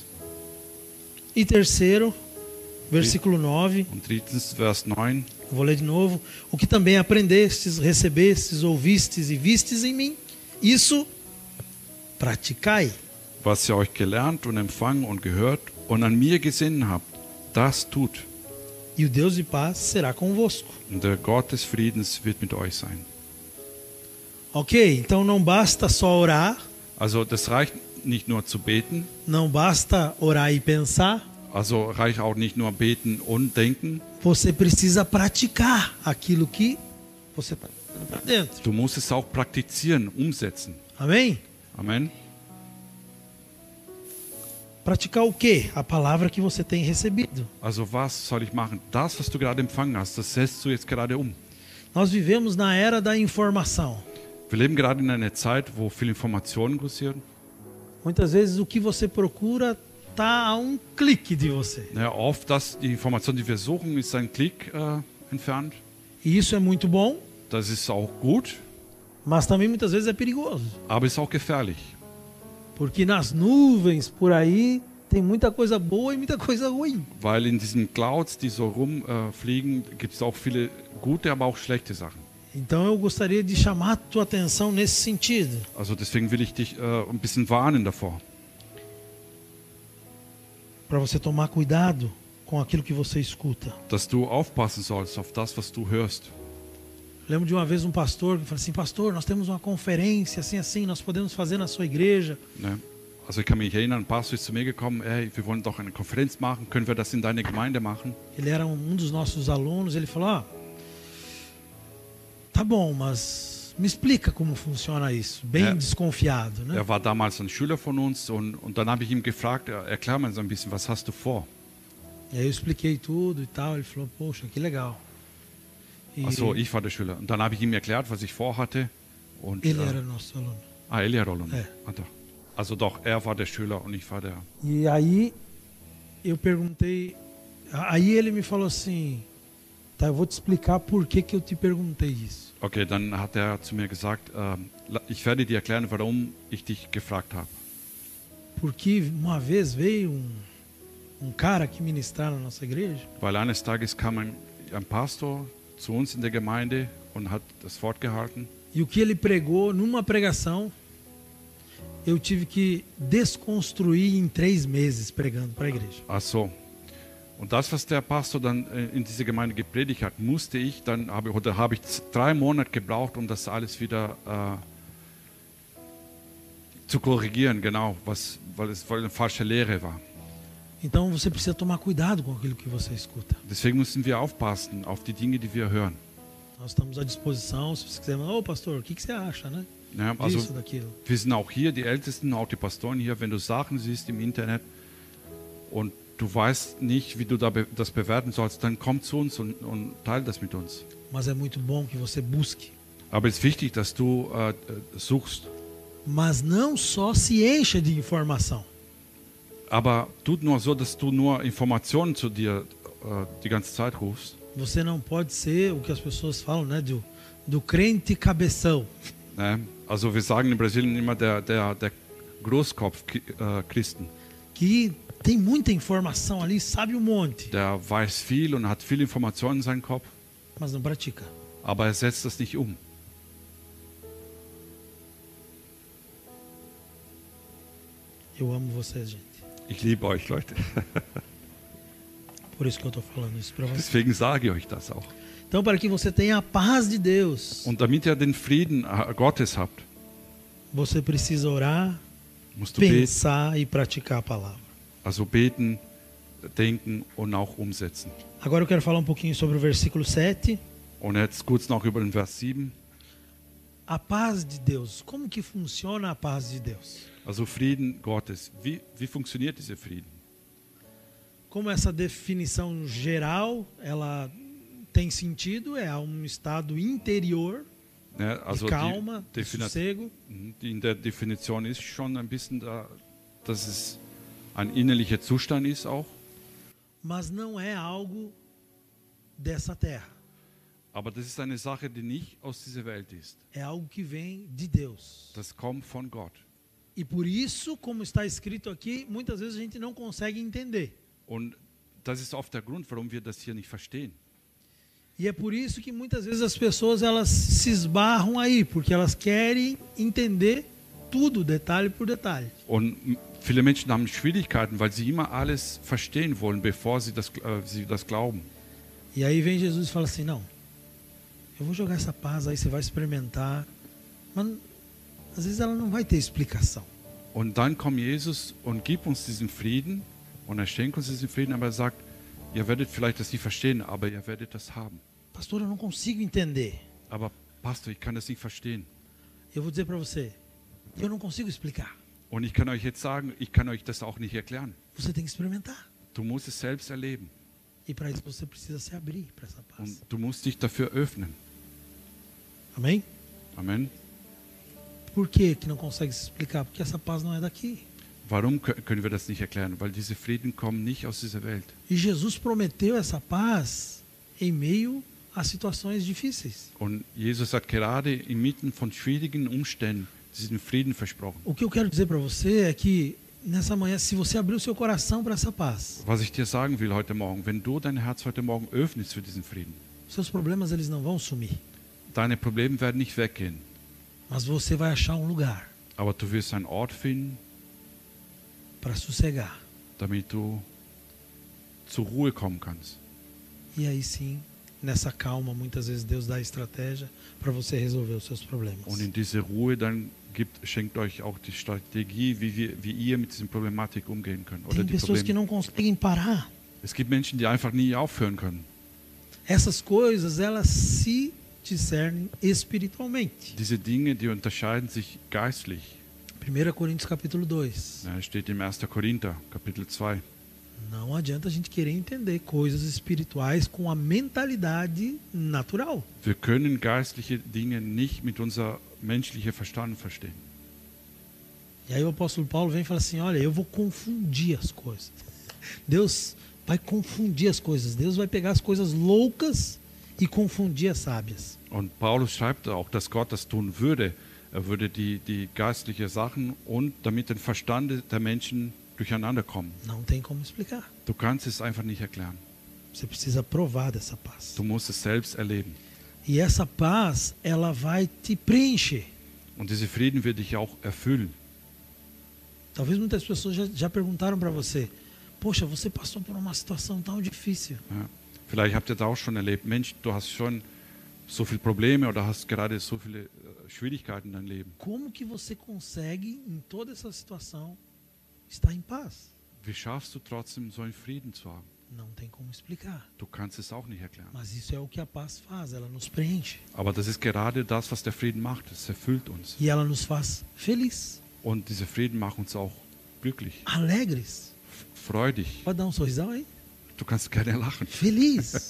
E terceiro, versículo 9, Und drittens, Vers 9. vou ler de novo. O que também aprendestes, recebestes, ouvistes e vistes em mim, isso praticai. Was ihr euch gelernt und empfangen und gehört und an mir gesehen habt, das tut. E o Deus de paz será convosco. Und der Gott des Friedens wird mit euch sein. Ok, então não basta só orar, Also das reicht nicht nur zu beten, não basta orar e pensar. also reicht auch nicht nur beten und denken. Você precisa praticar aquilo que você está para dentro. Du musst es auch praktizieren, umsetzen. Amém? Amen. Praticar o quê? A palavra que você tem recebido. Also was soll ich machen? Das, was du gerade empfangen hast, das setzt du jetzt gerade um. Nós vivemos na era da informação. Wir leben gerade in einer Zeit, wo viele Informationen kursieren. Muitas vezes o que você procura está a um clique de você. Ja, oft die Information, die wir suchen, ist ein Klick entfernt. E isso é muito bom, Das ist auch gut, mas também muitas vezes é perigoso. aber ist auch gefährlich. Porque nas nuvens por aí tem muita coisa boa e muita coisa ruim. Weil in diesen Clouds, die so rumfliegen, gibt es auch viele gute, aber auch schlechte Sachen. Então eu gostaria de chamar a tua atenção nesse sentido. Also deswegen will ich dich ein bisschen warnen davor, Para você tomar cuidado com aquilo que você escuta. dass du aufpassen sollst auf das, was du hörst. Lembro de uma vez um pastor que falou assim: pastor, nós temos uma conferência assim, nós podemos fazer na sua igreja. Ne? Also ich kann mich erinnern, ein Pastor ist zu mir gekommen, hey, wir wollen doch eine Konferenz machen, können wir das in deiner Gemeinde machen? Ele era dos nossos alunos, ele falou: ó, tá bom, mas me explica como funciona isso. Bem Ja. desconfiado, né? Er war damals ein Schüler von uns und dann habe ich ihm gefragt, erklär mal so ein bisschen, was hast du vor? E aí eu expliquei tudo e tal, ele falou: poxa, que legal. E Achso, ich war der Schüler. Und dann habe ich ihm erklärt, was ich vorhatte. Und, ele era nosso aluno. Ele era o aluno. É. Ah, doch. Also doch, er war der Schüler und ich war der... E aí eu perguntei, aí ele me falou assim: tá, eu vou te explicar por que eu te perguntei isso. Okay, dann hat er zu mir gesagt, ich werde dir erklären, warum ich dich gefragt habe. Porque uma vez veio um cara aqui ministrar na nossa igreja, Weil eines Tages kam ein Pastor zu uns in der Gemeinde und hat das Wort gehalten. e o que ele pregou numa pregação, eu tive que desconstruir em 3 meses pregando para a igreja. Ach so. Und das, was der Pastor dann in dieser Gemeinde gepredigt hat, musste ich dann, habe ich 3 Monate gebraucht, um das alles wieder zu korrigieren, genau, weil es eine falsche Lehre war. Então você precisa tomar cuidado com aquilo que você escuta. Deswegen müssen wir aufpassen auf die Dinge, die wir hören. Nós estamos à disposição, se você quiser, ô pastor, o que você acha, né? Ja, also Disso, daquilo. wir sind auch hier, die Ältesten, auch die Pastoren hier, wenn du Sachen siehst im Internet und du weißt nicht, wie du das bewerten sollst, dann komm zu uns und teile das mit uns. Mas é muito bom que você busque. Aber es ist wichtig, dass du suchst. Mas não só se encha de informação. Aber tut nur so, dass du nur Informationen zu dir die ganze Zeit rufst. Você não pode ser o que as pessoas falam, né? Do crente cabeção. Ne? Also wir sagen in Brasilien immer der Großkopf-Christen. Que tem muita informação ali, sabe um monte, Der weiß viel und hat viel Informationen in seinem Kopf, mas não pratica. aber er setzt das nicht um. Eu amo vocês, gente. Ich liebe euch, Leute. Por isso que eu estou falando isso para você. Deswegen sage ich euch das auch. Então, para que você tenha a paz de Deus, Und damit ihr den Frieden Gottes habt, você precisa orar, musst du beten, pensar e praticar a palavra. also beten, denken und auch umsetzen. Agora eu quero falar um pouquinho sobre o versículo 7. Und jetzt kurz noch über den Vers 7. A paz de Deus. Como que funciona a paz de Deus? Also Frieden Gottes. Wie funktioniert dieser Frieden? Como essa definição geral, ela tem sentido, é um estado interior Ja, also de calma, die, de sossego, die in der Definition ist schon ein bisschen da, dass es ein innerlicher Zustand ist auch. mas não é algo dessa terra. Aber das ist eine Sache, die nicht aus dieser Welt ist. É algo que vem de Deus. Das kommt von Gott. E por isso, como está escrito aqui, muitas vezes a gente não consegue entender. Und das ist oft der Grund, warum wir das hier nicht verstehen. E é por isso que muitas vezes as pessoas elas se esbarram aí, porque elas querem entender tudo, detalhe por detalhe. Und viele Menschen haben Schwierigkeiten, weil sie immer alles verstehen wollen, bevor sie das glauben. E aí vem Jesus e fala assim: não, eu vou jogar essa paz aí, você vai experimentar. Mas às vezes ela não vai ter explicação. Und dann kommt Jesus und gibt uns diesen Frieden und er schenkt uns diesen Frieden, aber er sagt, ihr werdet vielleicht das nicht verstehen, aber ihr werdet das haben. Pastor, eu não consigo entender. Aber Pastor, ich kann das nicht verstehen. Eu vou dizer para você, eu não consigo explicar. Und ich kann euch jetzt sagen, ich kann euch das auch nicht erklären. Você tem que experimentar. Du musst es selbst erleben E para isso você precisa se abrir para essa paz. und du musst dich dafür öffnen. Amém? Amen. Por que que não consegue se explicar? Porque essa paz não é daqui. Warum können wir das nicht erklären? Weil diese Frieden kommen nicht aus dieser Welt. E Jesus prometeu essa paz em meio a situações difíceis. Und Jesus hat gerade inmitten von schwierigen Umständen diesen Frieden versprochen. O que eu quero dizer para você é que nessa manhã, se você abrir o seu coração para essa paz, Was ich dir sagen will heute Morgen, wenn du dein Herz heute Morgen öffnest für diesen Frieden, seus problemas eles não vão sumir, deine Probleme werden nicht weggehen, mas você vai achar um lugar aber du wirst einen Ort finden, para sossegar. damit du zur Ruhe kommen kannst. E aí sim, nessa calma, muitas vezes Deus dá a estratégia para você resolver os seus problemas. Und in diese Ruhe dann schenkt euch auch die Strategie, wie ihr mit diesen Problematik umgehen könnt. Oder Tem die pessoas que Probleme. não conseguem parar. Es gibt Menschen, die einfach nie aufhören können. Essas coisas, elas se discernem espiritualmente. Diese Dinge, die unterscheiden sich geistlich. 1 Coríntios capítulo 2. Ja, steht im 1. Korinther, Kapitel 2. Não adianta a gente querer entender coisas espirituais com a mentalidade natural. Wir können geistliche Dinge nicht mit unser menschlicher Verstand verstehen. E aí o apóstolo Paulo vem e fala assim, olha, eu vou confundir as coisas. Deus vai confundir as coisas. Deus vai pegar as coisas loucas e confundir as sábias. Und Paulus schreibt auch, dass Gott das tun würde. Er würde die geistlichen Sachen und damit den Verstand der Menschen durcheinander kommen. Não tem como explicar. Du kannst es einfach nicht erklären. Você precisa provar dessa paz. Du musst es selbst erleben. E essa paz, ela vai te preencher. Und dieser Frieden wird dich auch erfüllen. Talvez muitas pessoas já perguntaram para você, poxa, você passou por uma situação tão difícil. Ja. Vielleicht habt ihr das auch schon erlebt. Mensch, du hast schon so viele Probleme oder hast gerade so viele Schwierigkeiten in deinem Leben. Como que você consegue, em toda essa situação, estar em paz? Wie schaffst du trotzdem so einen Frieden zu haben? Não tem como explicar. Du kannst es auch nicht erklären. Mas isso é o que a paz faz, ela nos preenche. Aber das ist gerade das, was der Frieden macht. Es erfüllt uns. E ela nos faz feliz, Und dieser Frieden macht uns auch glücklich, alegres. freudig. Pode dar um sorrisão aí? Du kannst gerne lachen. Feliz.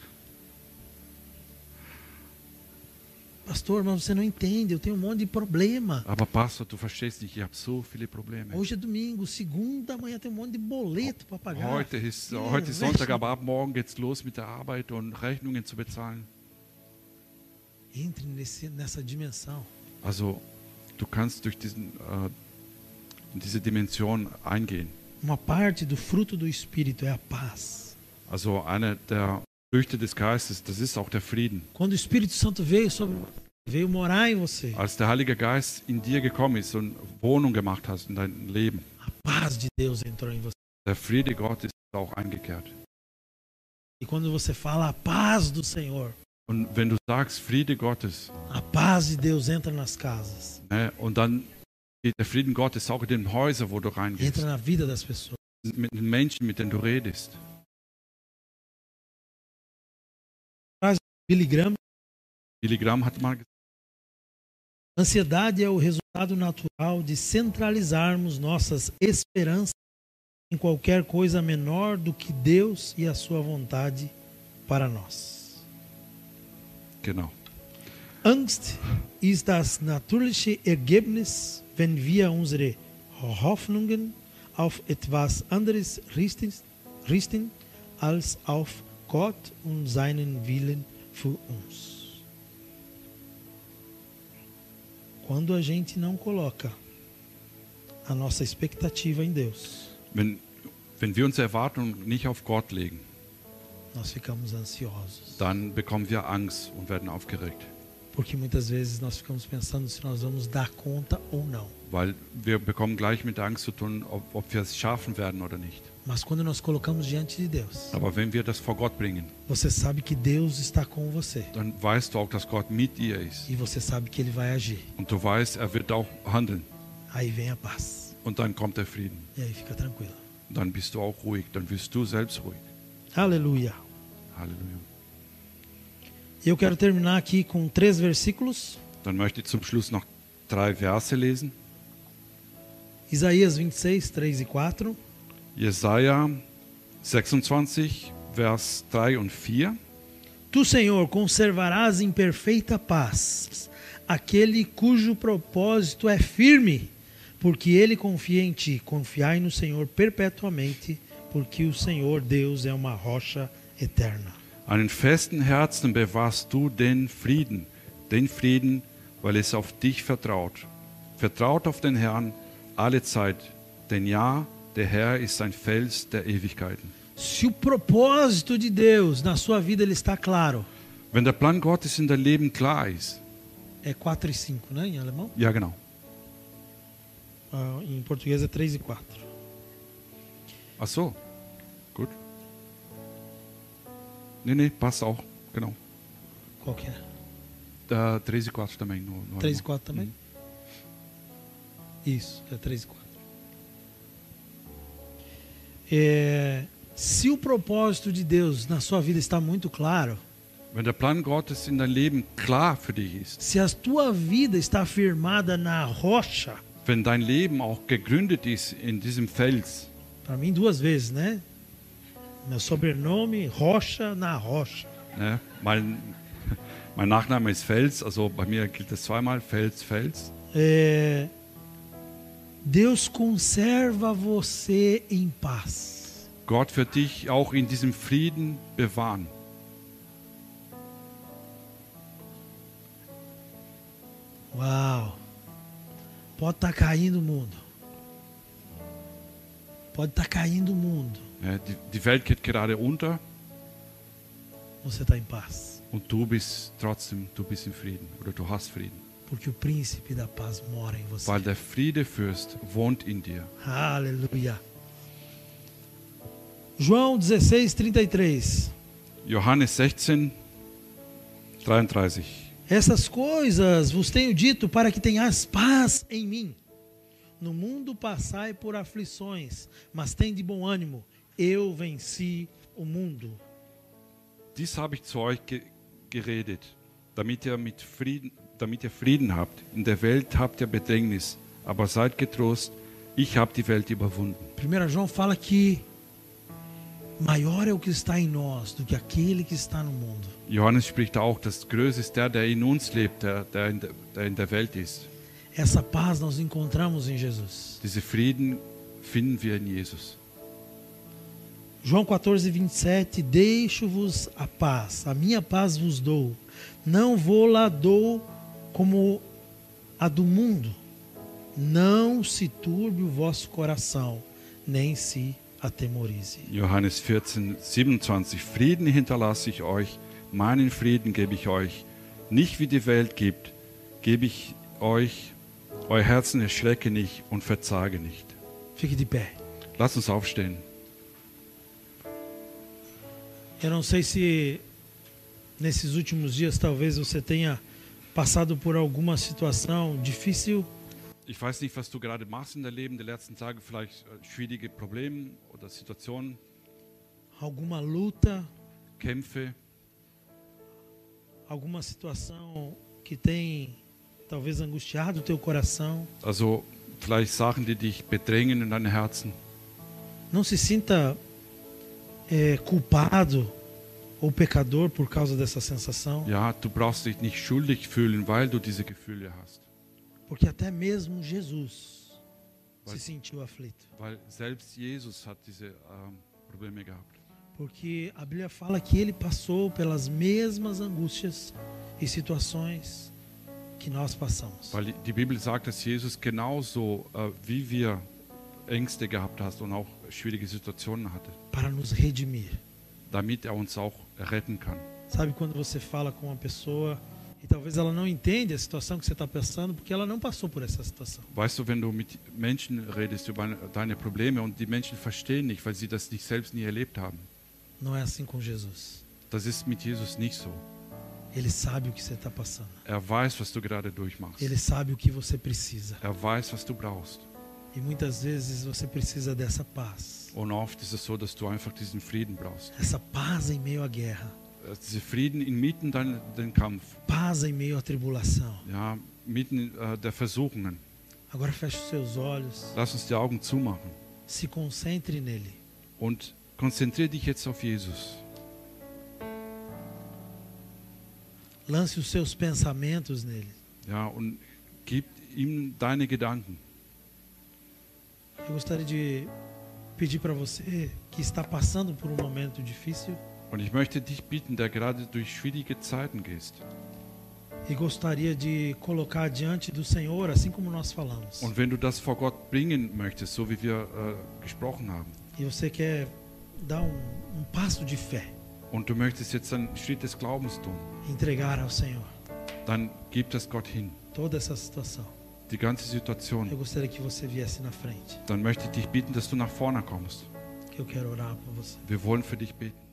Pastor, mas você não entende, eu tenho um monte de problema. Aber Pastor, du verstehst nicht, ich habe so viele Probleme. Hoje é domingo, segunda, amanhã tem um monte de boleto para pagar. Heute ist Sonntag, aber ab morgen geht's los mit der Arbeit und Rechnungen zu bezahlen. Entre nessa dimensão. Also, du kannst durch diese Dimension eingehen. Uma parte do fruto do Espírito é a paz. Also, eine der Früchte des Geistes, das ist auch der Frieden. Quando o Espírito Santo veio morar em você, Als der Heilige Geist in dir gekommen ist und Wohnung gemacht hast in deinem Leben, a paz de Deus entrou em você. der Friede Gottes ist auch eingekehrt. E quando você fala a paz do Senhor, Und wenn du sagst Friede Gottes, a paz de Deus entra nas casas, ne, und dann geht der Frieden Gottes auch in den Häusern, wo du reingehst, entra na vida das pessoas. mit den Menschen, mit denen du redest. Billy Graham, Billy Graham hat mal gesagt, ansiedade é o resultado natural de centralizarmos nossas esperanças em qualquer coisa menor do que Deus e a sua vontade para nós. genau. Angst ist das natürliche Ergebnis, wenn wir unsere Hoffnungen auf etwas anderes richten als auf Gott und seinen Willen für uns. Quando a gente não coloca a nossa expectativa em Deus, Wenn wir unsere Erwartungen nicht auf Gott legen, nós ficamos ansiosos. dann bekommen wir Angst und werden aufgeregt. Porque muitas vezes nós ficamos pensando se nós vamos dar conta ou não. Weil wir bekommen gleich mit der Angst zu tun, ob wir es schaffen werden oder nicht. Mas quando nós colocamos diante de Deus, Aber wenn wir das vor Gott bringen, você sabe que Deus está com você. dann weißt du auch, dass Gott mit dir ist. E você sabe que Ele vai agir. Und du weißt, er wird auch handeln. Aí vem a paz. Und dann kommt der Frieden. E aí fica tranquilo. Und dann bist du auch ruhig. Dann wirst du selbst ruhig. Aleluia. Halleluja. Eu quero terminar aqui com 3 versículos. Dann möchte ich zum Schluss noch 3 Verse lesen. Isaías 26, 3 e 4. Jesaja 26, Vers 3 und 4. Tu, Senhor, conservarás em perfeita paz aquele cujo propósito é firme, porque ele confia em ti. Confiai no Senhor perpetuamente, porque o Senhor Deus é uma rocha eterna. Einen festen Herzen bewahrst du den Frieden, weil es auf dich vertraut. Vertraut auf den Herrn alle Zeit, Denn ja, der Herr ist ein Fels der Ewigkeiten. Se o propósito de Deus na sua vida ele está claro, Wenn der Plan Gottes in dein Leben klar ist, é 4 e 5, né, em alemão? ja genau, Em português é 3 e 4. ach so, gut. Nee, passt auch, genau. Qual que é? 3 e 4 também. No 3 e alemão. 4 também? Isso, é 3 e 4. Se o propósito de Deus na sua vida está muito claro, Wenn der Plan Gottes in dein Leben klar für dich ist, se a tua vida está firmada na rocha, wenn dein Leben auch gegründet ist in diesem Fels, para mim 2 vezes, né? Meu sobrenome, Rocha na Rocha. ne? Mein Nachname ist Fels, also bei mir gilt es zweimal, Fels. Deus conserva você em paz. Gott wird dich auch in diesem Frieden bewahren. Uau! Pode estar caindo o mundo. Pode estar caindo o mundo. Ja, die Welt geht gerade unter Você está em paz. und du bist im Frieden oder du hast Frieden. Porque o príncipe da paz mora em você. Weil der Friedefürst wohnt in dir. Aleluia. João 16:33. Johannes 16, 33. Essas coisas vos tenho dito para que tenhais paz em mim. No mundo passai por aflições, mas tende bom ânimo. Eu venci o mundo. Dies habe ich zu euch geredet, damit ihr Frieden habt. In der Welt habt ihr Bedrängnis, aber seid getrost, ich habe die Welt überwunden. 1 João fala que maior é o que está em nós do que aquele que está no mundo. Johannes spricht auch, dass größer ist der in uns lebt, der in der Welt ist. Essa paz nós encontramos em Jesus. Diese Frieden finden wir in Jesus. João 14:27, deixo-vos a paz, a minha paz vos dou. Não vou-la dou como a do mundo. Não se turbe o vosso coração, nem se atemorize. Johannes 14, 27. Frieden hinterlasse ich euch, meinen Frieden gebe ich euch. Nicht wie die Welt gibt, gebe ich euch. Euer Herzen erschrecke nicht und verzage nicht. Fique de pé. Lasst uns aufstehen. Eu não sei se nesses últimos dias talvez você tenha passado por alguma situação difícil, Ich weiß nicht, was du gerade machst in deinem Leben, die letzten Tage vielleicht schwierige Probleme oder Situationen, alguma luta, Kämpfe, alguma situação que tem talvez angustiado o teu coração. also vielleicht Sachen, die dich bedrängen in deinem Herzen. Não se sinta culpado ou pecador por causa dessa sensação, Ja, du brauchst dich nicht schuldig fühlen, weil du diese Gefühle hast. porque até mesmo Jesus se sentiu aflito. Weil selbst Jesus hat diese Probleme gehabt. Porque a Bíblia fala que ele passou pelas mesmas angústias e situações que nós passamos. Weil die Bibel sagt, dass Jesus genauso wie wir Ängste gehabt hat und auch schwierige Situationen hatte, Para nos redimir. damit er uns auch retten kann. Sabe quando você fala com uma pessoa e talvez ela não entende a situação que você está passando porque ela não passou por essa situação. Weißt du, wenn du mit Menschen redest über deine Probleme und die Menschen verstehen nicht, weil sie das nicht selbst nie erlebt haben. Não é assim com Jesus. Das ist mit Jesus nicht so. Ele sabe o que você está passando. Er weiß, was du gerade durchmachst. Ele sabe o que você precisa. Er weiß, was du brauchst. E muitas vezes você precisa dessa paz. Und oft ist es so, dass du einfach diesen Frieden brauchst. Essa paz em meio à guerra. Dieser Frieden inmitten den Kampf, Paz em meio à tribulação. ja, mitten der Versuchungen. Agora feche os seus olhos. Lass uns die Augen zumachen Se concentre nele. und konzentriere dich jetzt auf Jesus. Lance os seus pensamentos nele. Ja, und gib ihm deine Gedanken. Eu gostaria de pedir para você que está passando por um momento difícil, Und ich möchte dich bitten, der gerade durch schwierige Zeiten gehst. e gostaria de colocar diante do Senhor, assim como nós falamos. Und wenn du das vor Gott bringen möchtest, so wie wir gesprochen haben, E você quer dar um passo de fé, und du möchtest jetzt einen Schritt des Glaubens tun, entregar ao Senhor dann gib das Gott hin. toda essa situação. Die ganze Situation. Eu gostaria que você viesse na frente, Dann möchte ich dich bitten, dass du nach vorne kommst. que eu quero orar por você. Wir wollen für dich beten.